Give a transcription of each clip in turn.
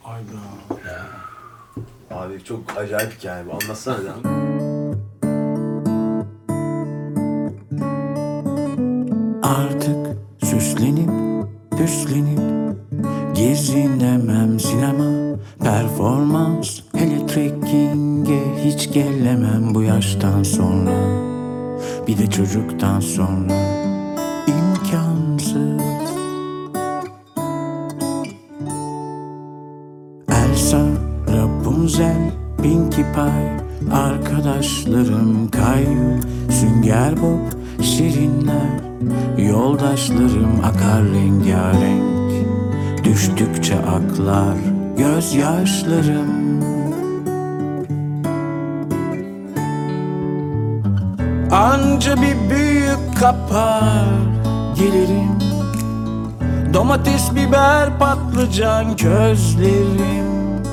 Ayda. Abi çok acayip hikaye bu. Anlatsana ya. Artık süslenip püslenip gezinemem, sinema performans, hele trekking'e hiç gelemem bu yaştan sonra. Bir de çocuktan sonra imkansız. Elsa, Rapunzel, Pinkie Pie, arkadaşlarım Kayu, Sünger Bob, Şirinler, yoldaşlarım akar rengarenk. Düştükçe aklar gözyaşlarım. Anca bir büyük kapar gelirim, domates, biber, patlıcan közlerim.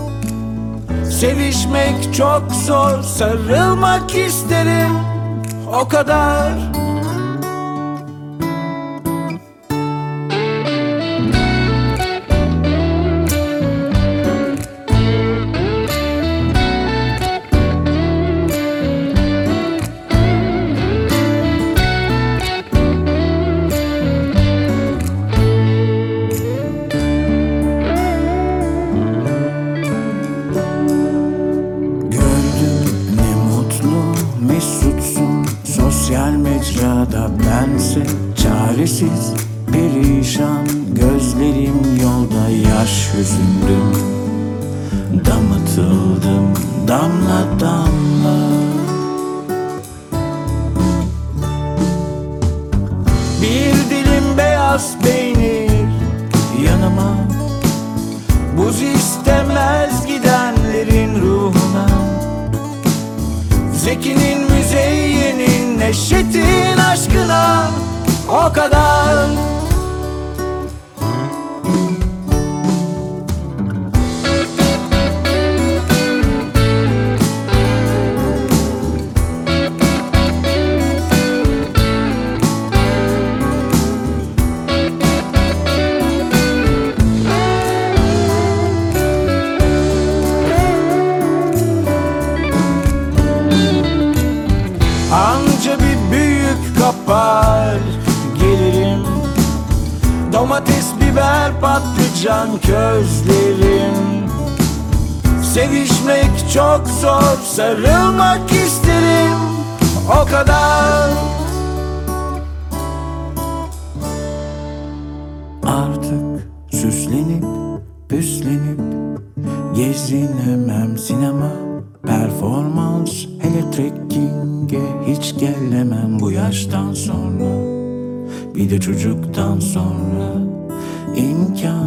Sevişmek çok zor, sarılmak isterim, o kadar. Mesutsun sosyal mecrada, bense çaresiz perişan. Gözlerim yolda, yaş hüzündüm, damıtıldım damla damla. Bir dilim beyaz peynir yanıma, buz istemez gidenlerin ruhuna. Zeki'nin, Müzeyyen'in, Neşet'in aşkına, o kadar. Anca bir büyük kapar gelirim, domates, biber, patlıcan közlerim. Sevişmek çok zor, sarılmak isterim, o kadar. Artık süslenip püslenip gezinemem, sinema performans, hele trekking'e hiç gelemem bu yaştan sonra. Bir de çocuktan sonra imkan